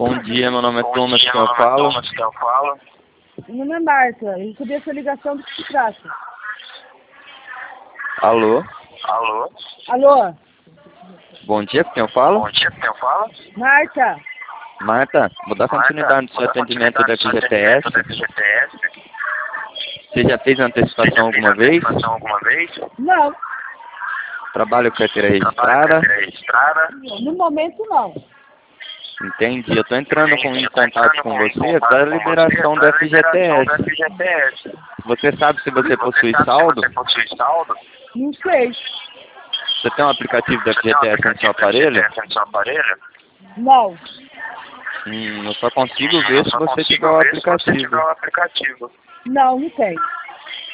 Bom dia, meu nome é Bom Thomas, dia, que meu eu nome é falo. Thomas, que eu falo. Meu nome é Marta. Eu recebi essa ligação do que se trata. Alô? Alô? Alô? Bom dia, com quem eu falo? Bom dia, quem eu falo? Marta? Marta, vou dar continuidade no seu atendimento da FGTS. Você já fez antecipação alguma vez? Não. Trabalho com carteira registrada? No momento, não. Entendi. Eu estou entrando em contato com você para a liberação da FGTS. Você sabe se você possui saldo? Não sei. Você tem um aplicativo da FGTS no seu aparelho? Não. Eu só consigo ver se você tiver o aplicativo. Não, não tem.